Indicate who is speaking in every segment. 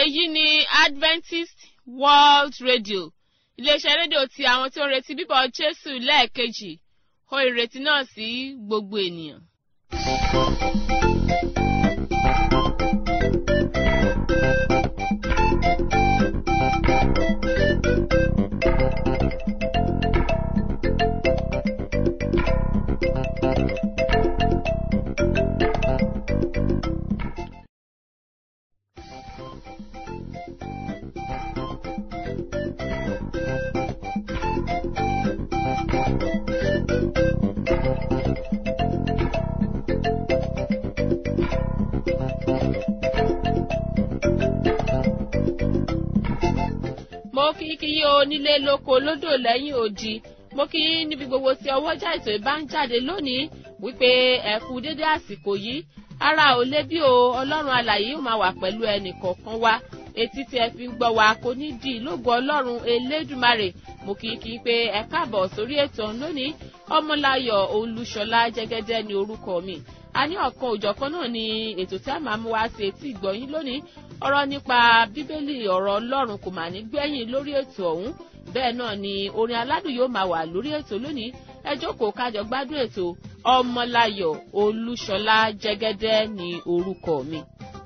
Speaker 1: èyí ni Adventist World Radio, iléeṣẹ́ rédíò tí àwọn tí ó ń retí bíbọ̀ Jésù lẹ́ẹ̀kejì, ó ìrètí náà sí gbogbo ènìyàn. Mo kí yín onílé lóko lódò lẹ́yìn odi, mo kí yín níbi gbogbo tí ọwọ́jà ètò ìbá ń jáde lónìí wípé ẹ kú dédé àsìkò yìí. Ara ò lé bí o, Ọlọ́run alààyè yóò máa wà pẹ̀lú ẹnì kọ̀ọ̀kan wa. Etí tí ẹ fi ń gbọ́ wa kò ní di lógo Ọlọ́run Elédùmarè. Mo kí yín pé ẹ káàbọ̀ sórí ètò lónìí. Ọmọláyọ̀ Olúṣọlá Jẹ́gẹ́dẹ́ ni orúkọ mi. A ní ọ̀kan òjọ̀kan náà ni ètò tí a máa mú wá sí etí ìgbọ̀yín lónìí. Ọ̀rọ̀ nípa Bíbélì, ọ̀rọ̀ Ọlọ́run kò mà ní gbẹ̀yìn lórí ètò ọ̀hún. Bẹ́ẹ̀ náà ni orin aládùn yóò máa wà lórí ètò lónìí. Ẹ jókòó kájọ gbádùn ètò. Ọmọláyọ̀ Olúṣọlá Jẹ́gẹ́dẹ́ ni orúkọ mi.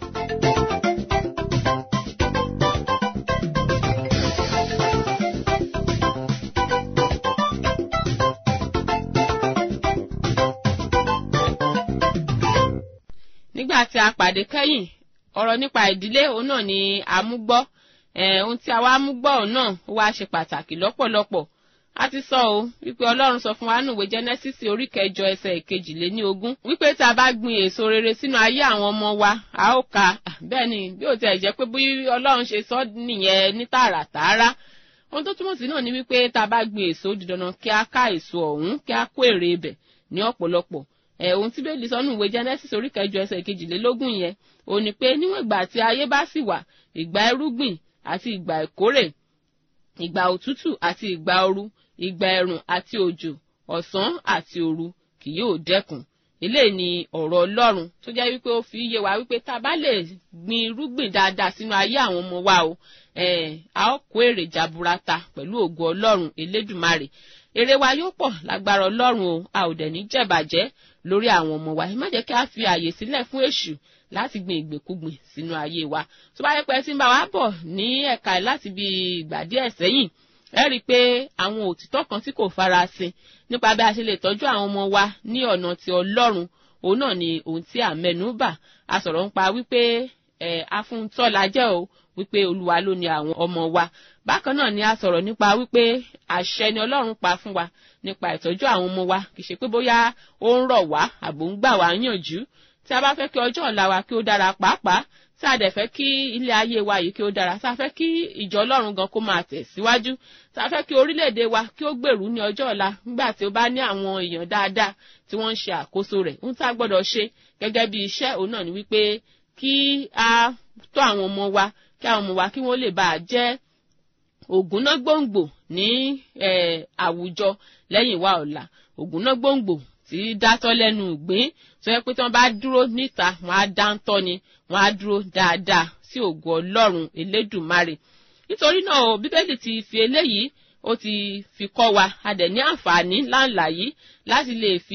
Speaker 1: Nígbà tí a pàdé kẹ́yìn, ọ̀rọ̀ nípa ìdílé òun náà ni a mú gbọ́. Ohun tí a wá mú gbọ́ òun náà ó wá ṣe pàtàkì lọ́pọ̀lọpọ̀. A ti sọ o wípé Ọlọ́run sọ fún wa nínú ìwé Jẹ́nẹ́sísì orí 9 ẹsẹ̀ 22 wípé tá a bá gbin èso rere sínú ayé àwọn ọmọ wa, a ó ká. Bẹ́ẹ̀ ni bí ó tiẹ̀ jẹ́ pé bí Ọlọ́run ṣe sọ nìyẹn ní tààràtààrà. Ohun tó túmọ̀ sí náà ni wípé tá a bá gbin èso di dandan kí a ká èso ọ̀hún, kí a kó èrè ibẹ̀ ní ọ̀pọ̀lọpọ̀. Ohun tí Bíbélì sọ nínú ìwé Jẹ́nẹ́sísì orí 9 ẹsẹ̀ 22 yẹn ó ní pé níwọ̀n ìgbà tí ayé bá sì wà, ìgbà irúgbìn àti ìgbà ìkórè, ìgbà òtútù àti ìgbà ooru, ìgbà ẹ̀rùn àti òjò, ọ̀sán àti òru kì yóò dẹ́kun. Eléyìí ni ọ̀rọ̀ Ọlọ́run tó jẹ́ wípé ó fi yé wa wípé tá a bá lè gbin irúgbìn dáadáa sínú ayé àwọn ọmọ wa o, a ó kó èrè jaburata pẹ̀lú ògo Ọlọ́run Elédùmarè. Èrè wa yóò pọ̀ lágbára Ọlọ́run o, a ò dẹ̀ ní jẹ̀bàjẹ́ lórí àwọn ọmọ wa. Ẹ má jẹ́ kí a fi àyè sílẹ̀ fún èṣù láti gbin ìgbèkúgbìn sínú ayé wa. Tó bá yẹ pé tí ń bá wa bọ̀ ní ẹ̀ka láti bí ìgbà díẹ̀ sẹ́yìn, ẹ rí i pé àwọn òtítọ́ kan tí kò farasin nípa bí a ṣe lè tọ́jú àwọn ọmọ wa ní ọ̀nà ti Ọlọ́run, òun náà ni ohun tí à ń mẹ́nu bà. A sọ̀rọ̀ nípa wípé afúntọ́ la jẹ́ o, wípé Olúwa ló ní àwọn ọmọ wa. Bákan náà ni a sọ̀rọ̀ nípa wípé àṣẹ ni Ọlọ́run pa fún wa nípa ìtọ́jú àwọn ọmọ wa, kì í ṣe pé bóyá ó ń rọ̀ wá àbò ń gbà wá yànjú. Tí a bá fẹ́ kí ọjọ́ ọ̀la wa kí ó dára pàápàá, tí a dẹ̀ fẹ́ kí ilé ayé wa yìí kí ó dára, tí a fẹ́ kí ìjọ Ọlọ́run gan kó máa tẹ̀síwájú, tí a fẹ́ kí orílẹ̀-èdè wa kí ó gbèrú ní ọjọ́ ọ̀la nígbà tí ó bá ní àwọn èèyàn dáadáa tí wọ́n ń ṣe àkóso rẹ̀. Ohun tí a gbọ́dọ̀ ṣe gẹ́gẹ́ bí iṣẹ́ òun náà ni wípé kí a tọ́ àwọn ọmọ wa, kí àwọn ọmọ wa kí wọ́n lè bá a jẹ́ ògúnná gbòǹgbò ní àwùjọ lẹ́yìn wa ọ̀la. Ògúnná gbòǹgbò tí dátọ́ lẹ́nu ìgbín tó yẹ pé tí wọ́n bá dúró níta wọ́n á dáńtọ́ ni, wọ́n á dúró dáadáa sí ògo Ọlọ́run Elédùmarè. Nítorí náà o, Bíbélì ti fi eléyìí ó ti fi kọ́ wa. A dẹ̀ ní àǹfààní láǹlà yìí láti lè fi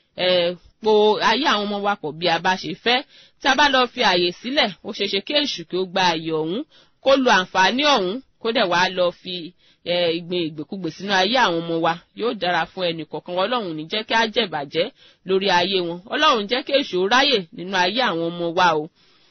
Speaker 1: po ayé àwọn ọmọ wa pọ̀ bí a bá ṣe fẹ́. Tí a bá lọ fi àyè sílẹ̀, ó ṣeéṣe kí èṣù kí ó gba àyè ọ̀hún, kó lo àǹfààní ọ̀hún, kó dẹ̀ wá lọ fi ìgbìn ìgbèkúgbè sínú ayé àwọn ọmọ wa. Yóò dára fún ẹnì kọ̀ọ̀kan. Ọlọ́run ní jẹ́ kí á jẹ̀bàjẹ́ lórí ayé wọn. Ọlọ́run jẹ́ kí èṣù ráyè nínú ayé àwọn ọmọ wa o.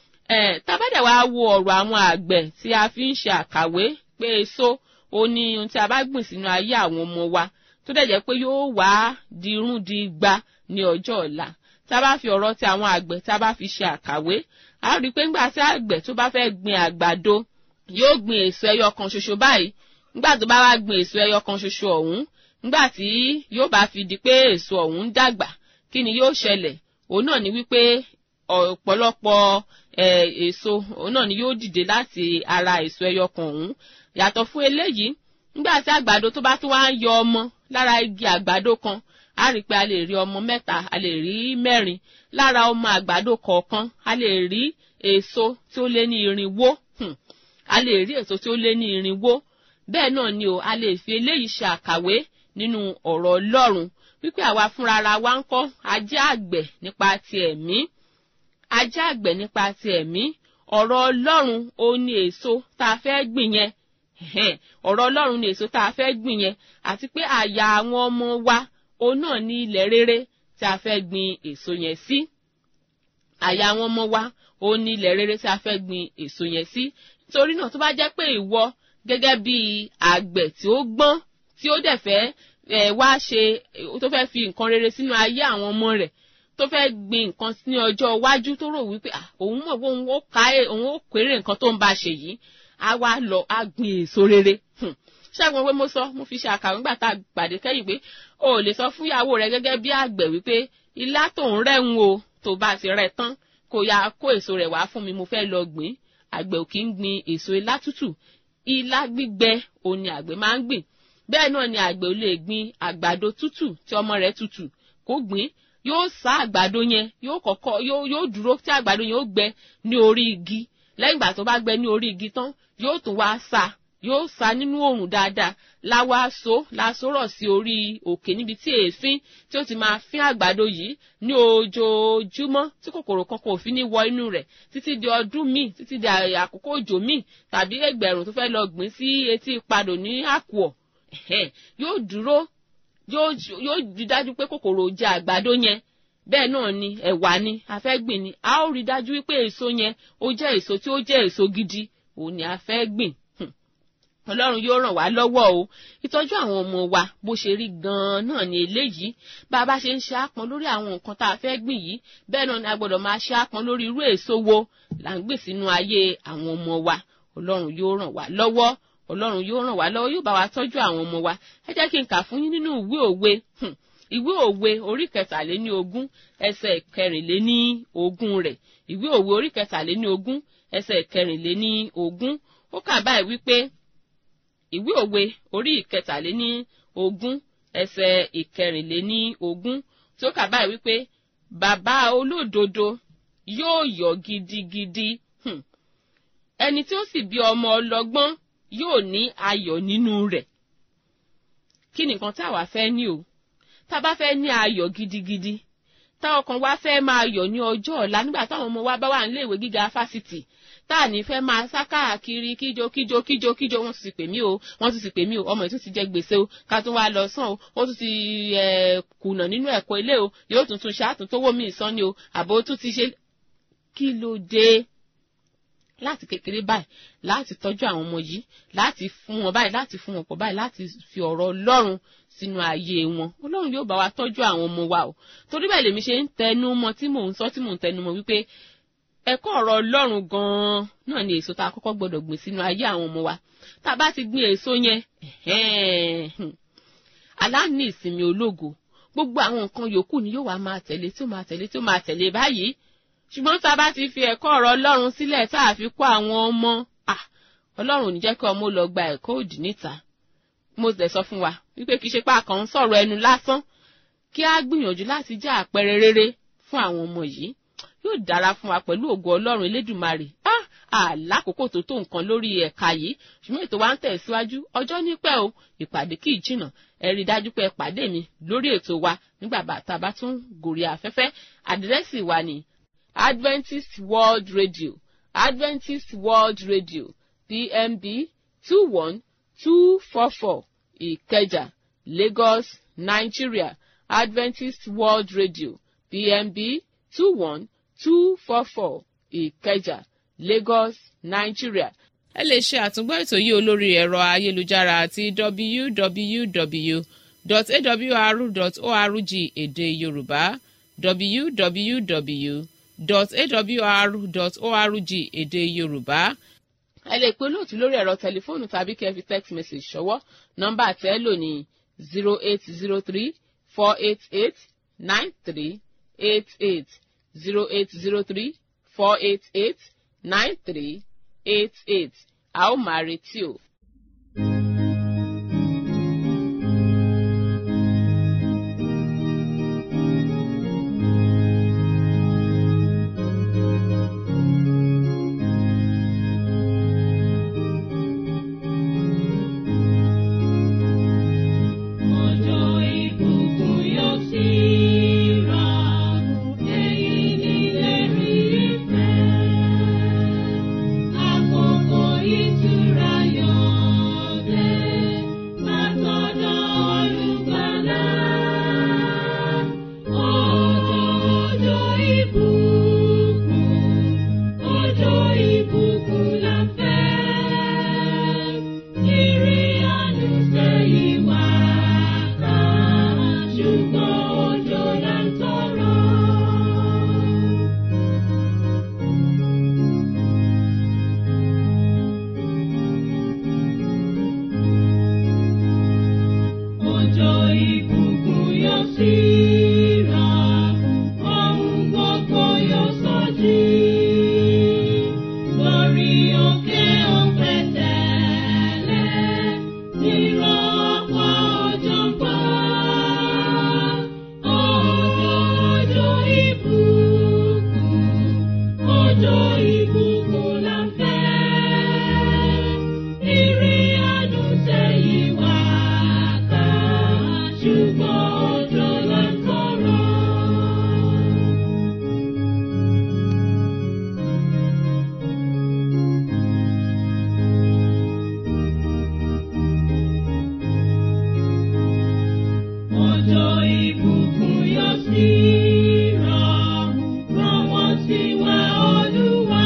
Speaker 1: Tá bá dẹ̀ wá wo ọ̀rọ̀ àwọn àgbẹ̀ tí a fi ń ṣe àkàwé pé èso ó ní ohun tí a bá gbìn sínú ayé àwọn ọmọ wa tó dẹ̀ jẹ́ pé yóò wá di irun di igba ní ọjọ́ ọ̀la. Tá bá fi ọ̀rọ̀ tí àwọn àgbẹ̀ tá bá fi ṣe àkàwé, a rí i pé nígbà tí àgbẹ̀ tó bá fẹ́ gbin àgbàdo, yóò gbin èso ẹyọ kan ṣoṣo báyìí. Nígbà tó bá wá gbin èso ẹyọ kan ṣoṣo ọ̀hún, nígbà tí yóò bá fi di pé èso ọ̀hún dàgbà, kí ni yóò ṣẹlẹ̀? Òun náà ni wípé ọ̀pọ̀lọpọ̀ èso òun náà ni yóò dìde láti ara èso ẹyọ kan ọ̀hún. Yàtọ̀ fún eléyìí, nígbà tí àgbàdo tó bá tún wá ń yọ ọmọ lára igi àgbàdo kan, a rí pé a lè rí ọmọ 3, a lè rí 4 lára ọmọ àgbàdo kọ̀ọ̀kan, a lè rí èso tí ó lé ní 400. a lè rí èso tí ó lé ní 400. Bẹ́ẹ̀ náà ni o, a lè fi eléyìí ṣe àkàwé nínú ọ̀rọ̀ Ọlọ́run wípé àwa fúnra ara wa ń kọ́ a jẹ́ àgbẹ̀ nípa ti ẹ̀mí, a jẹ́ àgbẹ̀ nípa ti ẹ̀mí. Ọ̀rọ̀ Ọlọ́run ó ní èso tá a fẹ́ gbìn yẹn, ọ̀rọ̀ Ọlọ́run ní èso tá a fẹ́ gbìn yẹn, àti pé àyà àwọn ọmọ wa òun náà ní ilẹ̀ rere tí a fẹ́ gbìn èso yẹn sí. Àyà àwọn ọmọ wa òun ní ilẹ̀ rere tí a fẹ́ gbìn èso yẹn sí. Nítorí náà tó bá jẹ́ pé ìwọ gẹ́gẹ́ bí àgbẹ̀ tí ó gbọ́n tí ó dẹ̀ fẹ́ wá ṣe tó fẹ́ fi nǹkan rere sínú ayé àwọn ọmọ rẹ̀, tó fẹ́ gbìn nǹkan ní ọjọ́ iwájú, tó rò wípé òun mọ̀ pé òun ó kéré nǹkan tó ń bá ṣe yìí, á wá lọ á gbìn èso rere. Ṣẹ́gun pé mo fi ṣe àkàwé nígbà tá a pàdé kẹ́yìn pé o ò lè sọ fún ìyàwó rẹ gẹ́gẹ́ bí àgbẹ̀ wípé ilá tó ń rẹ́hun o, tó bá ti rẹ̀ tán kó ya kó èso rẹ̀ wá fún mi, mo fẹ́ lọ gbìn. Àgbẹ̀ ò kì í gbìn èso ilá tútù, ilá gbígbẹ òun ni àgbẹ̀ máa ń gbìn. Bẹ́ẹ̀ náà ni àgbẹ̀ ò lè gbìn àgbàdo tútù tí ọmọ rẹ̀ tútù kó gbìn. Yóò sá àgbàdo yẹn, yóò dúró tí àgbàdo yẹn ó gbẹ ní orí igi. Lẹ́yìn ìgbà tó bá gbẹ ní orí igi tán, yóò tún wá sá, yóò sá nínú oòrùn dáadáa, lásòrọ̀ sí orí òkè níbi tí èéfín tí ó ti máa fín àgbàdo yìí ní ojoojúmọ́ tí kòkòrò kan kò fi ní wọ inú rẹ̀ títí di ọdún míì, títí di àkókò òjò míì tàbí ẹgbẹ̀rún tó fẹ́ lọ gbìn sí etí ìpadò ní àkùọ̀. Yóò dúró, yóò rí dájú pé kòkòrò jẹ àgbàdo yẹn. Bẹ́ẹ̀ náà ni ẹ̀wà ni a fẹ́ gbìn ni, a ó rí dájú wípé èso yẹn ó jẹ́ èso tí ó jẹ́ èso gidi, òun ni a fẹ́ gbìn. Ọlọ́run yóò ràn wá lọ́wọ́ o. Ìtọ́jú àwọn ọmọ wa bó ṣe rí gan-an náà ni eléyìí. Bá a bá ṣe ń ṣe àpọ́n lórí àwọn nǹkan tá a fẹ́ gbìn yìí, bẹ́ẹ̀ náà ni a gbọ́dọ̀ máa ṣe àpọ́n lórí irú èso wo là ń gbìn sínú ayé àwọn ọmọ wa. Ọlọ́run yóò ràn wá lọ́wọ́. Ọlọ́run yóò ràn wá lọ́wọ́, yóò bá wa tọ́jú àwọn ọmọ wa. Ẹ jẹ́ kí n kà fún yín nínú ìwé òwe. Ìwé òwe orí 17 ẹsẹ̀ 24 rẹ̀. Ìwé òwe orí 17 ẹsẹ̀ 24. Ó kà báyìí wípé ìwé òwe orí 17 ẹsẹ̀ 24 tí ó kà báyìí wípé bàbá olódodo yóò yọ̀ gidigidi, ẹni tí ó sì bí ọmọ ọlọ́gbọ́n yóò ní ayọ̀ nínú rẹ̀. Kí ni nǹkan tí àwa fẹ́ ní o? Tá bá fẹ́ ní ayọ̀ gidigidi, tá ọkàn wa fẹ́ máa yọ̀ ní ọjọ́ ọ̀la nígbà táwọn ọmọ wa bá wà nílé ìwé gíga fásitì, tá ní fẹ́ máa sá káàkiri kíjo, wọ́n tún ti pè mí o, ọmọ ìtún ti jẹ gbèsè o, ká tún wá lọ sàn o, ó tún ti kùnà nínú ẹ̀kọ́ ilé o, yóò tuntun ṣàtúntówó mi ìsan ni o, àbò tún ti ṣe. Kí ló dé? Láti kékeré báyìí láti tọ́jú àwọn ọmọ yìí, láti fún wọn báyìí, láti fún wọn pọ̀ báyìí, láti fi ọ̀rọ̀ Ọlọ́run sínú ayé wọn. Ọlọ́run yóò bá wa tọ́jú àwọn ọmọ wa o. Torí bẹ́ẹ̀ lèmi ṣe ń tẹnu mọ́ tí mò ń tẹnu mọ́ wípé ẹ̀kọ́ ọ̀rọ̀ Ọlọ́run gan-an náà ni èso tá a kọ́kọ́ gbọ́dọ̀ gbìn sínú ayé àwọn ọmọ wa. Tá a bá ti gbìn èso yẹn, aláàní ìsinmi ológo, gbogbo àwọn nǹkan yòókù ni yóò wá máa tẹ̀lé báyìí. Ṣùgbọ́n tá a bá ti fi ẹ̀kọ́ ọ̀rọ̀ Ọlọ́run sílẹ̀ tá a fi kọ́ àwọn ọmọ, Ọlọ́run ò ní jẹ́ kí ọmọ lọ gba ẹ̀kọ́ òdì níta. Mo dẹ̀ sọ fún wa wípé kì í ṣe pé a kàn ń sọ̀rọ̀ ẹnu lásán, kí a gbìyànjú láti jẹ́ àpẹẹrẹ rere fún àwọn ọmọ yìí. Yóò dára fún wa pẹ̀lú ògo Ọlọ́run Elédùmarè. Àlákòókò tó tó nǹkan lórí ẹ̀ka yìí, ṣùgbọ́n ètò wa ń tẹ̀síwájú. Ọjọ́ nípẹ́ o, ìpàdé kì í jìnnà. Ẹ rí dájú pé ẹ pàdé mi lórí ètò wa nígbà tá a bá tún gòrí afẹ́fẹ́. Àdírẹ́sì wa ni Adventist World Radio, Adventist World Radio, PMB 21244, Ìkẹjà, Lagos, Nigeria. Adventist World Radio, PMB 21244, Ìkẹjà, Lagos, Nigeria. Ẹ lè ṣe àtúngbọ́ ètò yìí olórí ẹ̀rọ ayélujára àti www.awr.org èdè Yorùbá, www.awr.org èdè Yorùbá. Ẹ lè pe olóòtú lórí ẹ̀rọ tẹlifóònù tàbí kẹ́ fi text message ṣọwọ́. Nọ́mbà tẹ́ lò ní 0803-488-9388, 0803-488-9388. A ó máa retí o.
Speaker 2: Ọjọ́ ìbùkún la fẹ́, ìrìn àjò sẹ́yìn wá ká, ṣùgbọ́n òjò la ń tọrọ. Ọjọ́ ìbùkún yóò sí rọ̀, rán wọ́n sí wa Olúwa,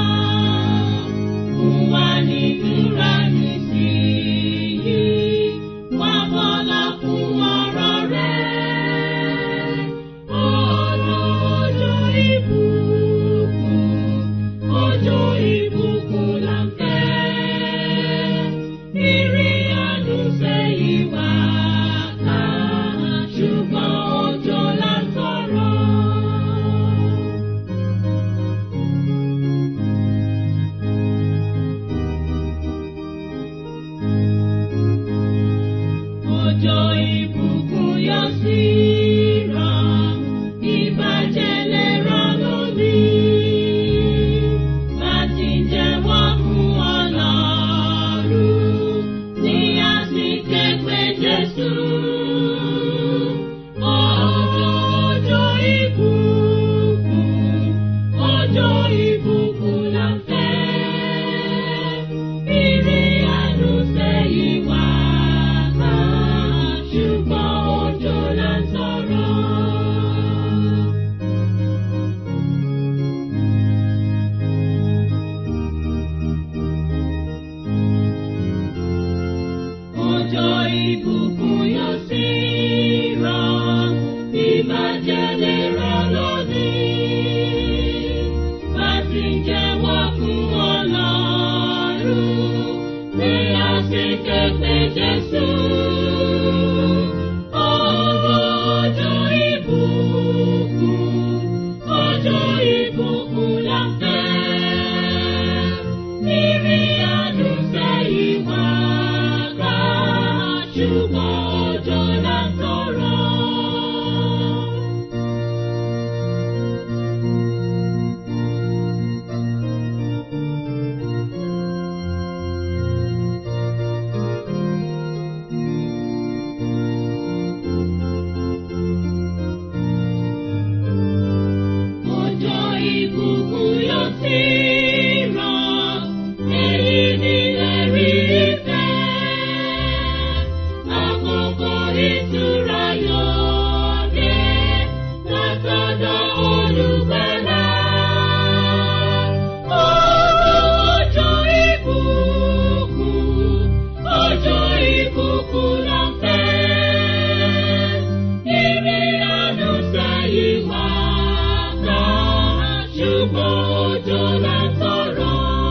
Speaker 2: fún wa ní ìtura nísìnyí, wá bọ́lá fún ọ̀rọ̀ rẹ̀. Ọjọ́ ìbùkún la ń fẹ́, ìrìn àjò sẹ́yìn wá ká, ṣùgbọ́n òjò la ń tọrọ. Ọjọ́ ìbùkún yóò sí rọ̀, ìbàjẹ́ lè rọ̀ lónìí, láti jẹ́wọ́ fún Ọlọ́run ní àsìkò pé Jésù. Ọjọ́ ìbùkún la ń fẹ́, ìrìn àjò sẹ́yìn wá ká, ṣùgbọ́n òjò la ń tọrọ. Ọjọ́ ìbùkún yóò sí rọ̀, ìbàjẹ́ lè rọ̀ lónìí, láti jẹ́wọ́ fún Ọlọ́run ní àsìkò pé Jésù. Ọjọ́ ìbùkún la ń fẹ́, ìrìn àjò sẹ́yìn wá ká, ṣùgbọ́n òjò la ń tọrọ. Ọjọ́ ìbùkún yóò sí rọ̀, èyí ni ẹ̀rí ìfẹ́, àkókò ìtura yóò dé látọ̀dọ̀ Olùgbàlà. Ọjọ́ ìbùkún la ń fẹ́, ìrìn àjò sẹ́yìn wá ká, ṣùgbọ́n òjò la ń tọrọ.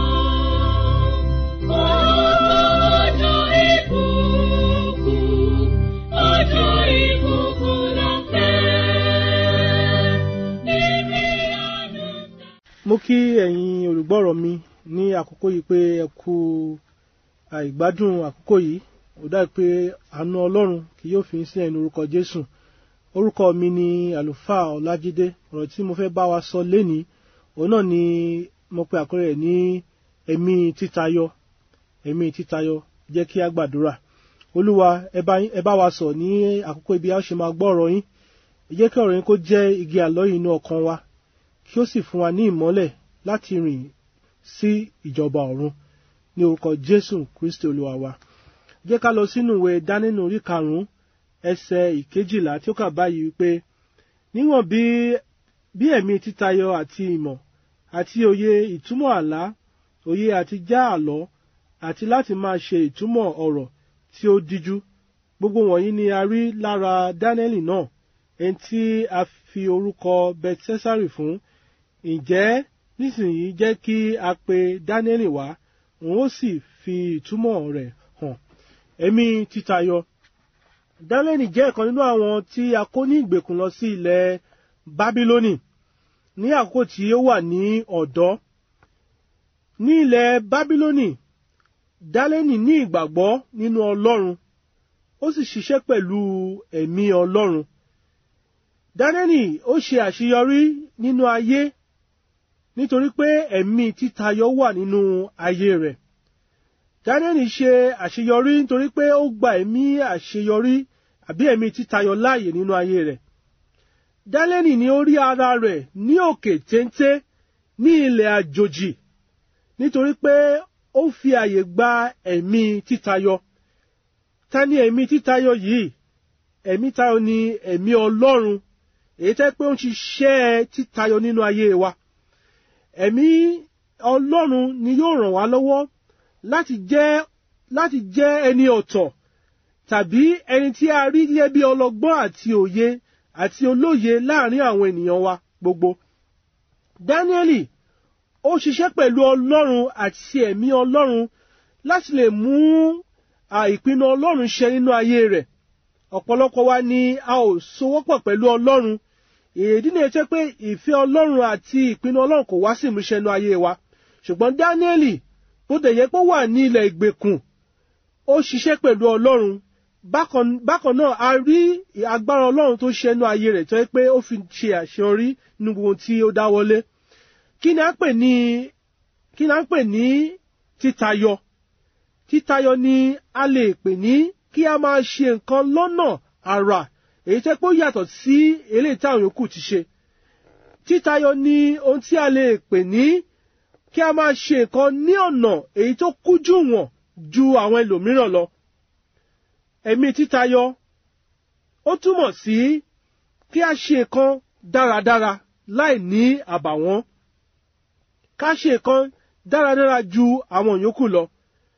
Speaker 2: Ọjọ́ ìbùkún la ń fẹ́, ìrìn àjò sẹ́yìn.
Speaker 3: Mo kí ẹ̀yin olùgbọ́rọ̀ mi ní àkókò yìí pé ẹ kú ìgbádùn àkókò yìí. Ó dájú pé àánú Ọlọ́run kì yóò fi sí ẹnu orúkọ Jésù. Orúkọ mi ni àlùfáà Ọlájídé. Ọ̀rọ̀ tí mo fẹ́ bá wa sọ lénìí, òun náà ni mo pe àkórí rẹ̀ ní ẹ̀mí títayọ. Ẹ̀mí títayọ. Jẹ́ kí a gbàdúrà. Olúwa, ẹ bá wa sọ ní àkókò ibi a ó ṣe máa gbọ́ ọ̀rọ̀ yín. Ẹ jẹ́ kí ọ̀rọ̀ yín kó jẹ́ igi àlọ́yìn inú ọkàn wa, kí ó sì fún wa ní ìmọ́lẹ̀ láti rìn sí ìjọba ọ̀run ní orúkọ Jésù Kristi Olúwa wa. Jẹ́ ká lọ sínú ìwé Dánínú orí 5 ẹsẹ̀ 12 tí ó kà báyìí wípé, níwọ̀n bí ẹ̀mí títayọ àti ìmọ̀ àti òye ìtumọ̀ àlá, òye àti já àlọ́, àti láti máa ṣe ìtumọ̀ ọ̀rọ̀ tí ó díjú, gbogbo wọ̀nyí ni a rí lára Dáníẹ́lì náà, ẹni tí a fi orúkọ Belsesari fún. Ǹjẹ́ nísìnyí jẹ́ kí a pe Dáníẹ́lì wá, òun ó sì fi ìtumọ̀ rẹ̀ hàn. Ẹ̀mí títayọ. Dáníẹ́lì jẹ́ ọ̀kan nínú àwọn tí a kó ní ìgbèkùn lọ sí ilẹ̀ Bábílónì ní àkókò tí ó wà ní ọ̀dọ́. Ní ilẹ̀ Bábílónì, Dáníẹ́lì ní ìgbàgbọ́ nínú Ọlọ́run, ó sì ṣiṣẹ́ pẹ̀lú ẹ̀mí Ọlọ́run. Dáníẹ́lì ó ṣe àṣeyọrí nínú ayé nítorí pé ẹ̀mí títayọ wà nínú ayé rẹ̀. Daniel ṣe àṣeyọrí nítorí pé ó gba ẹ̀mí àṣeyọrí àbí ẹ̀mí títayọ láàyè nínú ayé rẹ̀. Daniel ni ó rí ara rẹ̀ ní òkè téńté ní ilẹ̀ àjòjì nítorí pé ó fi àyè gba ẹ̀mí títayọ. Ta ni ẹ̀mí títayọ yìí? Ẹ̀mí títayọ ni ẹ̀mí Ọlọ́run, èyí tẹ́ pé ó ń ṣiṣẹ́ títayọ nínú ayé wa. Ẹ̀mí Ọlọ́run ni yóò ràn wá lọ́wọ́ láti jẹ́ ẹni ọ̀tọ̀ tàbí ẹni tí a rí gẹ́gẹ́ bí ọlọ́gbọ́n àti òye àti olóye láàrin àwọn ènìyàn wa gbogbo. Dáníẹ́lì ó ṣiṣẹ́ pẹ̀lú Ọlọ́run àti ẹ̀mí Ọlọ́run láti lè mú ìpinnu Ọlọ́run ṣẹ nínú ayé rẹ̀. Ọ̀pọ̀lọpọ̀ wa ni a ò sowọ́pọ̀ pẹ̀lú Ọlọ́run. Èdí ni ẹ pé ìfẹ́ Ọlọ́run àti ìpinnu Ọlọ́run kò wá sí ìmúṣẹ nínú ayé wa. Ṣùgbọ́n Dáníẹ́lì bó dẹ̀ yẹ pé ó wà ní ilẹ̀ ìgbèkùn, ó ṣiṣẹ́ pẹ̀lú Ọlọ́run. Bákan náà a rí agbára Ọlọ́run tó ṣẹ nínú ayé rẹ̀ tó yẹ pé ó fi ṣe àṣeyọrí nínú gbogbo tí ó dáwọ́lé. Kí ni à ń pè ní títayọ? Títayọ ni a lè pè ní kí a máa ṣe nǹkan lọ́nà àrà èyí tẹ́ pé ó yàtọ̀ sí eléyìí táwọn yòókù ti ṣe. Títayọ ni ohun tí a lè pè ní kí a máa ṣe nǹkan ní ọ̀nà èyí tó kújú wọ̀n ju àwọn ẹlòmíràn lọ. Ẹ̀mí títayọ ó túmọ̀ sí kí a ṣe nǹkan dáradára láì ní àbàwọ́n. Ká ṣe nǹkan dáradára ju àwọn yòókù lọ.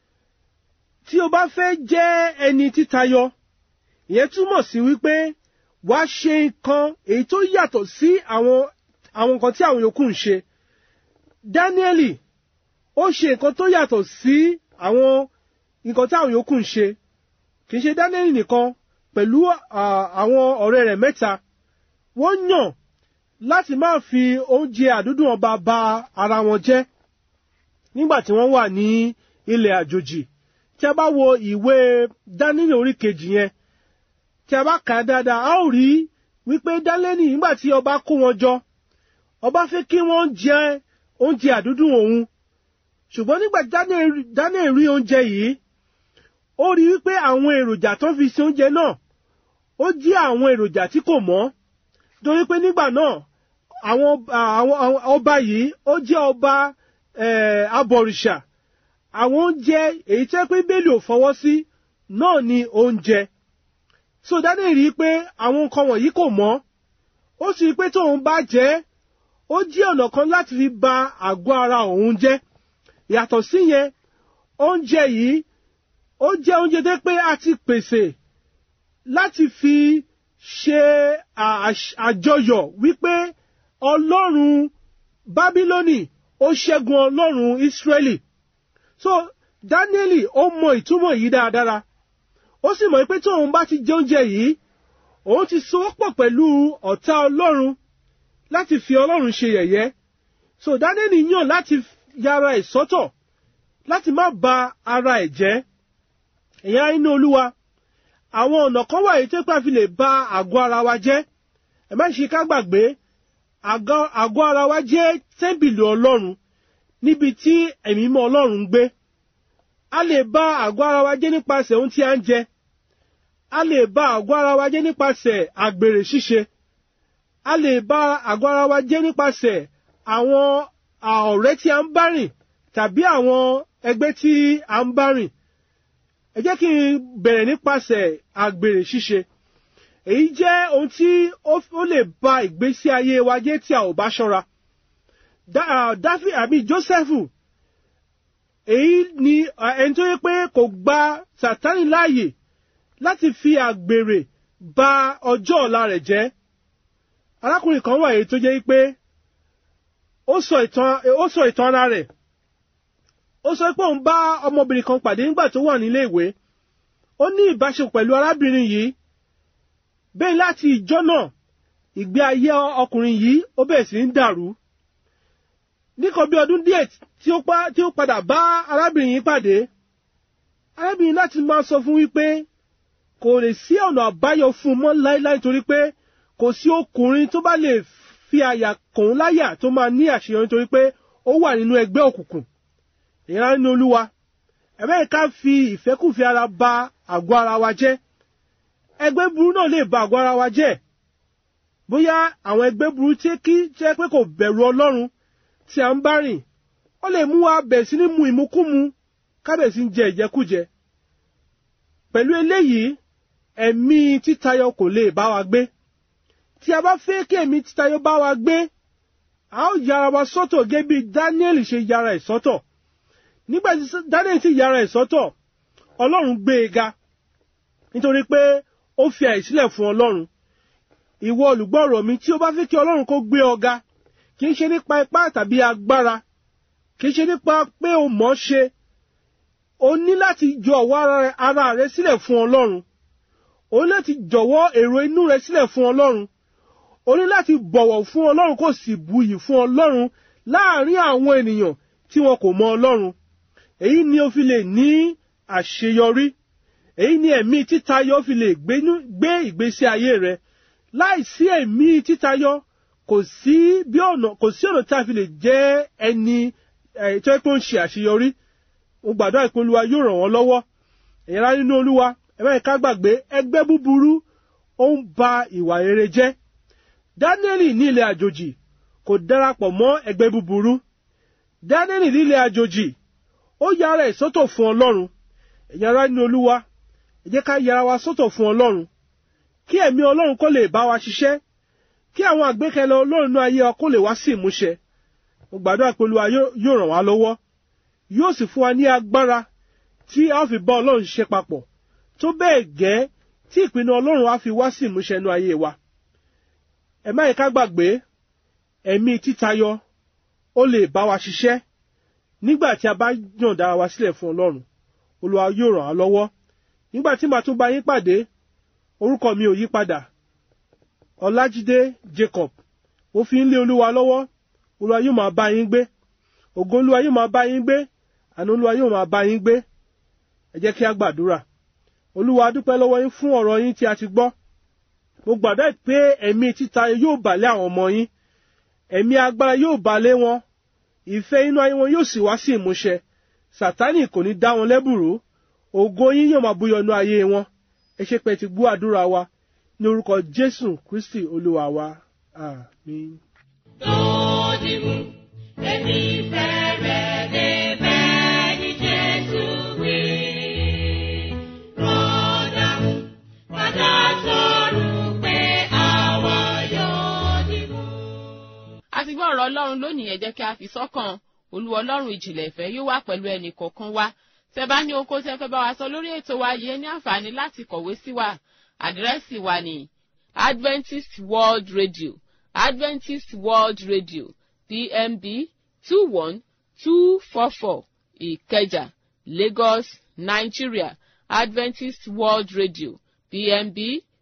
Speaker 3: Tí o bá fẹ́ jẹ́ ẹni títayọ, ìyẹn túmọ̀ sí wípé wàá ṣe nǹkan èyí tó yàtọ̀ sí àwọn nǹkan tí àwọn yòókù ń ṣe. Dáníẹ́lì ó ṣe nǹkan tó yàtọ̀ sí àwọn nǹkan tí àwọn yòókù ń ṣe. Kì í ṣe Dáníẹ́lì nìkan, pẹ̀lú àwọn ọ̀rẹ́ rẹ̀ mẹ́ta, wọ́n yàn láti má fi oúnjẹ àdúdùn ọba bà ara wọn jẹ́ nígbà tí wọ́n wà ní ilẹ̀ àjòjì. Tí a bá wo ìwé Dáníẹ́lì orí kejì yẹn, tí a bá kà á dáadáa, a ó rí wípé Dáníẹ́lì nígbà tí ọba kó wọn jọ, ọba fẹ́ kí wọ́n jẹ oúnjẹ àdúdùn òun. Ṣùgbọ́n nígbà tí Dáníẹ́lì rí oúnjẹ yìí, ó rí wípé àwọn èròjà tó fi ṣe oúnjẹ náà ó jẹ́ àwọn èròjà tí kò mọ́. Torí pé nígbà náà àwọn ọba yìí ó jẹ́ ọba abọ̀rìṣà. Àwọn oúnjẹ èyí tẹ́ pé Bíbélì ò fọwọ́ sí náà ni oúnjẹ. So Dáníẹ́lì rí pé àwọn nǹkan wọ̀nyí kò mọ́. Ó sì rí pé tóun bá jẹ, ó jẹ́ ọ̀nà kan láti fi bà àgọ́ ara òun jẹ́. Yàtọ̀ sí yẹn, oúnjẹ yìí ó jẹ́ oúnjẹ tó pé a ti pèsè láti fi ṣe àjọyọ̀ wípé Ọlọ́run Bábílónì ó ṣẹ́gun Ọlọ́run Ísírẹ́lì. So Dáníẹ́lì ó mọ ìtumọ̀ yìí dáadáa. Ó sì mọ̀ pé tí òun bá ti jẹ oúnjẹ yìí, òun ti sowọ́pọ̀ pẹ̀lú ọ̀tá Ọlọ́run láti fi Ọlọ́run ṣe yẹ̀yẹ́. So Dáníẹ́lì yàn láti yára ẹ̀ sọ́tọ̀ láti má bà ara ẹ̀ jẹ́. Ẹ̀yà inú Olúwa, àwọn ọ̀nà kan wà èyí tó pé a fi lè bà àgọ́ ara wa jẹ́. Ẹ má ṣe ká gbàgbé, àgọ́ ara wa jẹ́ tẹ́ḿpìlì Ọlọ́run níbi tí ẹ̀mí mímọ́ Ọlọ́run ń gbé. A lè bà àgọ́ ara wa jẹ́ nípasẹ̀ ohun tí a ń jẹ. A lè bà àgọ́ ara wa jẹ́ nípasẹ̀ àgbèrè ṣíṣe. A lè bà àgọ́ ara wa jẹ́ nípasẹ̀ àwọn ọ̀rẹ́ tí a ń bá rìn tàbí àwọn ẹgbẹ́ tí a ń bá rìn. Ẹ jẹ́ kí n bẹ̀rẹ̀ nípasẹ̀ àgbèrè ṣíṣe. Èyí jẹ́ ohun tí ó lè bà ìgbésí ayé wa jẹ́ tí a ò bá ṣọ́ra. Jósẹ́fù, èyí ni ẹni tó yẹ pé kò gba Sátánì láàyè láti fi àgbèrè bà ọjọ́ ọ̀la rẹ̀ jẹ́. Arákùnrin kan wà èyí tó jẹ́ pé ó sọ ìtàn ara rẹ̀. Ó sọ pé òun bá ọmọbìnrin kan pàdé nígbà tó wà nílé ìwé. Ó ní ìbáṣepọ̀ pẹ̀lú arábìnrin yìí. Bẹ́ẹ̀ láti ìjọ́ náà, ìgbé ayé ọkùnrin yìí ó bẹ̀rẹ̀ sí ń dàrú. Níkan bí ọdún díẹ̀ tí ó padà bá arábìnrin yìí pàdé, arábìnrin láti máa sọ fún wípé kò lè sí ọ̀nà àbáyọ fún un mọ́ láíláí, torí pé kò sí ọkùnrin tó bá lè fi àyà kòun láyà tó máa ní àṣeyọrí nítorí pé ó wà nínú ẹgbẹ́ òkùnkùn. ìyára nínú Olúwa, ẹ má jẹ́ ká fi ìfẹ́kùfẹ́ ara ba àgọ́ ara wa jẹ́. ẹgbẹ́ burú náà lè ba àgọ́ ara wa jẹ́. bóyá àwọn ẹgbẹ́ burú tí kì í jẹ́ pé kò bẹ̀rù Ọlọ́run tí a ń bá rìn, ó lè mú wa bẹ̀ sí ní mu ìmukúmu, ká bẹ̀ sí ń jẹ ìjẹkújẹ. pẹ̀lú eléyìí, ẹ̀mí títayọ kò lè bá wa gbé. tí a bá fẹ́ kí ẹ̀mí títayọ bá wa gbé, a ó yára wa sọ́tọ̀ gẹ́gẹ́ bí Dáníẹ́lì ṣe yára ẹ̀ sọ́tọ̀. nígbà tí Dáníẹ́lì sì yára ẹ̀ sọ́tọ̀, Ọlọ́run gbé e ga nítorí pé ó fi àyè sílẹ̀ fún Ọlọ́run. ìwọ olùgbọ́rọ̀ mi, tí o bá fẹ́ kí Ọlọ́run kó gbé ọ ga, kì í ṣe nípa ipá tàbí agbára, kì í ṣe nípa pé o mọ̀ ṣe. o ní láti jọ̀wọ́ ara rẹ sílẹ̀ fún Ọlọ́run. o ní láti jọ̀wọ́ èrò inú rẹ sílẹ̀ fún Ọlọ́run. o ní láti bọ̀wọ̀ fún Ọlọ́run kó sì buyì fún Ọlọ́run láàrin àwọn ènìyàn tí wọn kò mọ Ọlọ́run. èyí ni o fi lè ní àṣeyọrí. èyí ni ẹ̀mí títayọ fi lè gbé ìgbésí ayé rẹ. láìsí ẹ̀mí títayọ, kò sí ọ̀nà tí a fi lè jẹ́ ẹni tó ń ṣe àṣeyọrí. mo gbàdúrà pé Olúwa yóò ràn wọ́n lọ́wọ́. ẹ̀yin ará nínú Olúwa, ẹ má jẹ́ ká gbàgbé, ẹgbẹ́ búburú ó ń ba ìwà rere jẹ́. Dáníẹ́lì ní ilẹ̀ àjòjì kò darapọ̀ mọ́ ẹgbẹ́ búburú. Dáníẹ́lì ní ilẹ̀ àjòjì ó yára ẹ̀ sọ́tọ̀ fún Ọlọ́run. ẹ̀yin ará nínú Olúwa, ẹ jẹ́ ká yára wa sọ́tọ̀ fún Ọlọ́run, kí ẹ̀mí Ọlọ́run kó lè bá wa ṣiṣẹ́, kí àwọn àgbékalẹ̀ Ọlọ́run náà ayé wa kó lè wá sí ìmúṣẹ. mo gbàdúrà pé Olúwa yóò ràn wá lọ́wọ́, yóò sì fún wa ní agbára tí a fi bá Ọlọ́run ṣiṣẹ́ papọ̀, tó bẹ́ẹ̀ gẹ́ tí ìpinnu Ọlọ́run á fi wá sí ìmúṣẹ nínú ayé wa. ẹ má yẹ ká gbàgbé, ẹ̀mí títayọ ó lè bá wa ṣiṣẹ́ nígbà tí a bá yọ̀ǹda wa sílẹ̀ fún Ọlọ́run. Olúwa yóò ràn á lọ́wọ́. nígbà tí màá tún bá yín pàdé, orúkọ mi ò yí padà, Ọlájídé Jacob. mo fi ń lé Olúwa lọ́wọ́. Olúwa yóò máa bá yín gbé. ògo Olúwa yóò máa bá yín gbé. àánú Olúwa yóò máa bá yín gbé. ẹ jẹ́ kí a gbàdúrà. Olúwa, a dúpẹ́ lọ́wọ́ yín fún ọ̀rọ̀ yín tí a ti gbọ́. mo gbàdúrà pé ẹ̀mí títayọ yóò bà lé àwọn ọmọ yín. ẹ̀mí agbára yóò bà lé wọn. ìfẹ́ inú ayé wọn yóò sì wá sí ìmúṣẹ. Sátánì kò ní dá wọn lẹ́bùrú. ògo yín yóò máa búyọ nínú ayé wọn. ẹ ṣé pé ti gbọ́ àdúrà wa ní orúkọ Jésù Kristi Olúwa wa. àmín.
Speaker 2: Dodimu, èmi fẹ́rẹ̀ débẹ̀ ní Jésù wí. Rọ́dà padà sọ̀rọ̀ pé àwa yóò dìmú.
Speaker 1: a ti gbọ́ ọ̀rọ̀ Ọlọ́run lónìí, ẹ jẹ́ kí a fi sọ́kàn. Olúwa Ọlọ́run ìjìnlẹ̀ ìfẹ́ yóò wà pẹ̀lú ẹnì kọ̀ọ̀kan wa. tẹ́ bá ní ohun tẹ́ fẹ́ bá wa sọ lórí ètò wa yìí, ẹ ní àǹfààní láti kọ̀wé sí wa. àdírẹ́sì wa ní Adventist World Radio, Adventist World Radio, PMB 21244, Ìkẹjà, Lagos, Nigeria. Adventist World Radio, PMB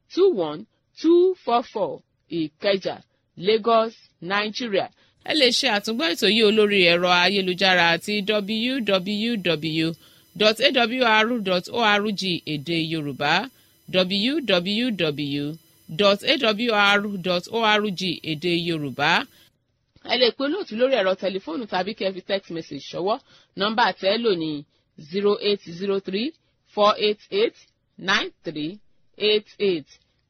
Speaker 1: 21244, Ìkẹjà, Lagos, Nigeria. ẹ lè ṣe àtúngbọ́ ètò yìí olórí ẹ̀rọ ayélujára àti www.awr.org èdè Yorùbá, www.awr.org èdè Yorùbá. ẹ lè pe olóòtú lórí ẹ̀rọ tẹlifóònù tàbí kẹ́ fi text message ṣọwọ́. nọ́mbà tẹ́ lò ní 0803-488-9388,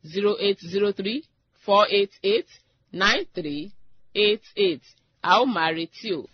Speaker 1: 0803-488-9388. a ó máa retí o.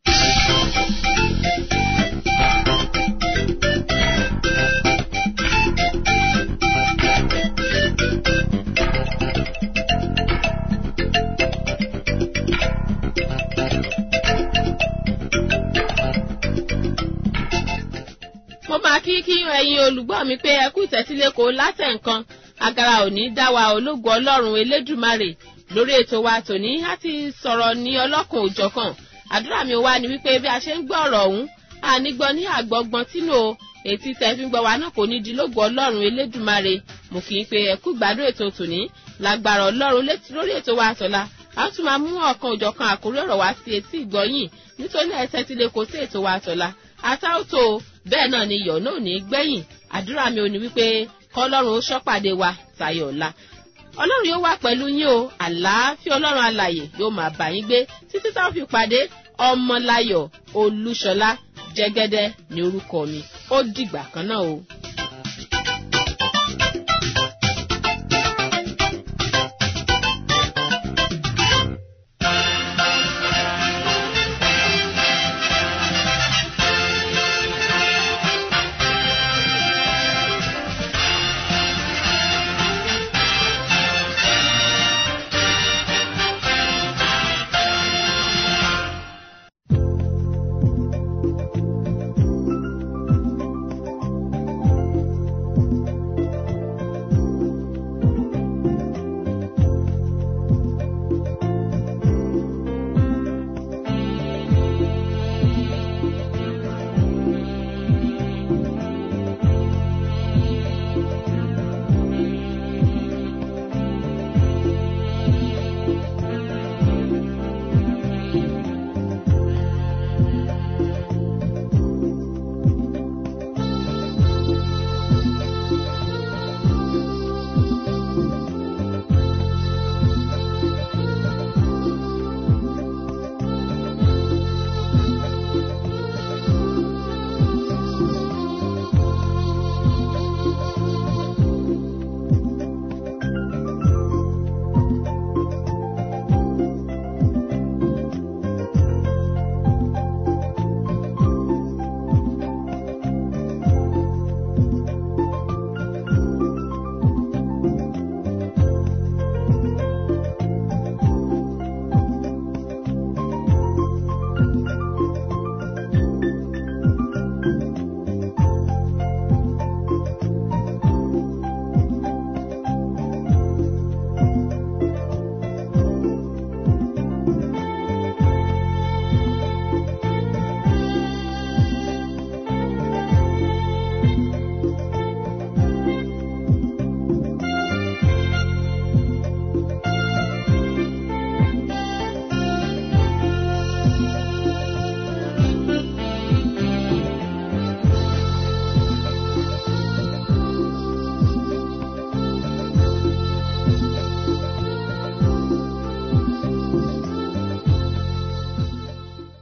Speaker 1: mo máa kí ẹ̀yin olùgbọ́ mi pé ẹ kú ìtẹ́sílẹ́kọ̀ọ́ látẹ̀ nǹkan agara òní dá wa ológo Ọlọ́run Elédùmarè. lórí ètò wa tòní a ti sọ̀rọ̀ ní ọlọ́kan òjọ̀kan. àdúrà mi wá ní wípé bí a ṣe ń gbọ́ ọ̀rọ̀ ọ̀hún, àní gbọ́ ní àgbọ̀gbọ́n tínú ètí tẹ́ fi ń gbọ́ wa náà kò ní di lógo Ọlọ́run Elédùmarè. mo kì í pé ẹ kú ìgbádùn ètò tòní lágbára Ọlọ́run lórí ètò wa àtọ̀la. a tún máa mú ọ̀kan òjọ̀kan àkórí ọ̀rọ̀ wá sí etí ìgbọ́yìn, nítorí ẹsẹ̀ ti lè kó sí ètò wa àtọ̀la. àtàwòtò bẹ́ẹ̀ náà ni iyọ̀ náà ní gbẹ̀yìn. àdúrà mi ò ní wípé kọ́lọ́run ó ṣọ́pàdé wa tayọ̀ ọ̀la. ọlọ́run yóò wà pẹ̀lú yín o àlàáfíà ọlọ́run alààyè yóò máa bá yín gbé títí táwọn fi pàdé Ọmọláyọ̀ Olúṣọlá Jẹ́gẹ́dẹ́ ní orúkọ mi ó dìgbà kan náà o.